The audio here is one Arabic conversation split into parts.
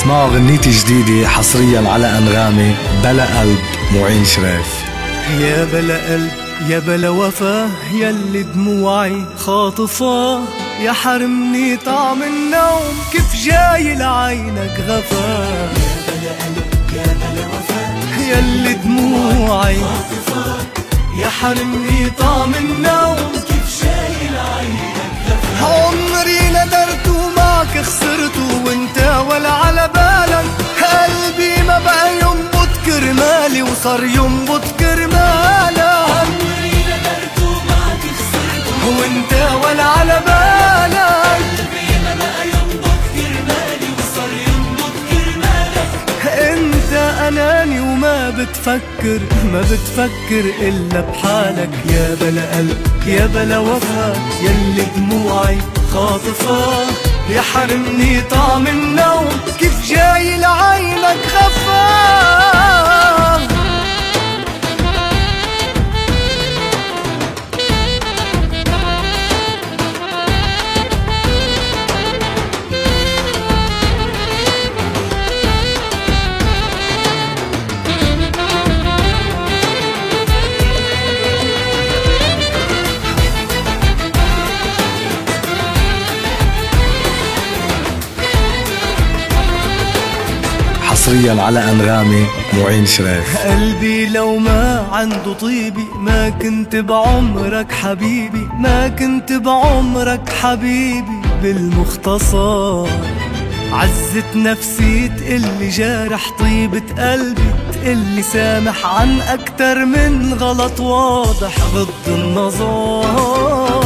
اسمعوا غنيتي جديدة حصريا على أنغامي بلا قلب معين شريف. يا بلا قلب يا بلا وفاه، ياللي دموعي خاطفاه، يا حرمني طعم النوم كيف جاي لعينك غفاه. يا بلا قلب يا بلا وفاه، ياللي دموعي خاطفاه، يا حرمني طعم النوم كيف جاي لعينك غفاه. عمري ندرت ومعك خسرته وانت ولا على بالك، قلبي ما بقى ينبض كرمالي وصار ينبض كرمالك. عمري ندرت ومعك خسرته وانت ولا على بالك، قلبي ما بقى ينبض كرمالي وصار ينبض كرمالك. انت اناني وما بتفكر ما بتفكر الا بحالك. يا بلا قلب يا بلا وفا، ياللي دموعي خاطفاه، يا حرمني طعم النوم كيف جاي لعينك غفاه. حصريا على أنغامي معين شريف. قلبي لو ما عنده طيبي ما كنت بعمرك حبيبي، ما كنت بعمرك حبيبي. بالمختصر عزت نفسي تقلي جارح طيبة قلبي، تقلي سامح عن أكتر من غلط واضح غض النظر.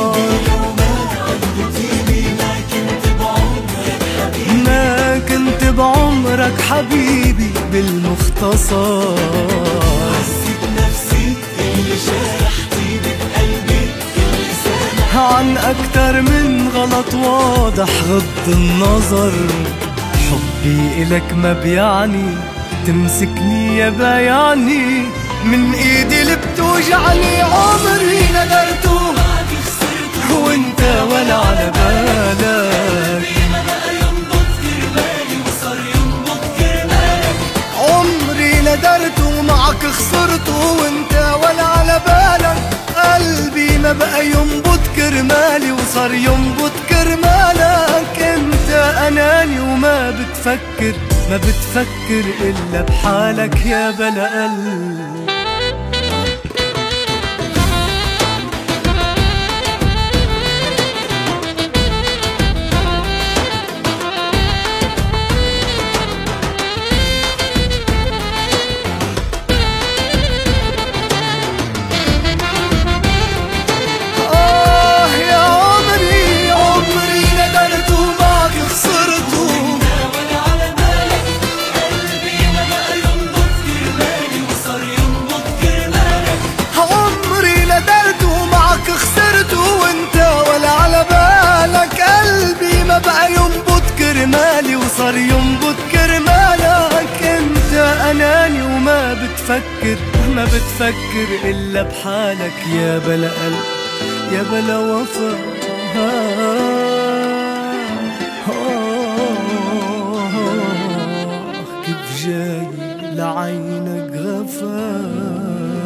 ما كنت بعمرك حبيبي بالمختصر. عزت نفسي اللي جرح طيبة قلبي، اللي سامح عن أكتر من غلط واضح غض النظر. حبي إلك ما بيعني تمسكني يا بيعني من إيدي اللي بتوجعني. عمري ندرته معك خسرته وانت ولا على بالك، ما بقى ينبض كرمالي وصار ينبض كرمالك. عمري ندرت ومعك خسرت وانت ولا على بالك. قلبي ما بقى ينبض كرمالي وصار ينبض كرمالك. انت اناني وما بتفكر ما بتفكر الا بحالك. يا بلا قلب كرمالي وصار ينبض كرمالك. انت اناني وما بتفكر ما بتفكر الا بحالك. يا بلا قلب يا بلا وفا، كيف جاي لعينك غفا.